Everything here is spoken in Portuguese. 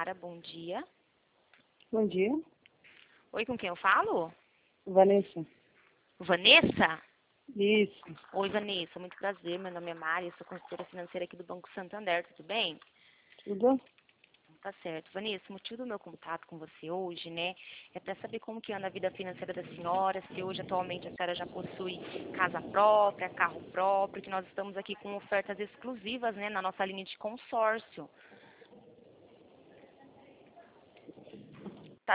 Mara, bom dia. Bom dia, Oi, com quem eu falo? Vanessa. Vanessa? Isso, Oi, Vanessa, muito prazer. Meu nome é Mari, eu sou consultora financeira aqui do Banco Santander, tudo bem? tudo? Tá certo. Vanessa, o motivo do meu contato com você hoje, né, é para saber como que anda a vida financeira da senhora, se hoje, atualmente, a senhora já possui casa própria, carro próprio, que nós estamos aqui com ofertas exclusivas, né, na nossa linha de consórcio.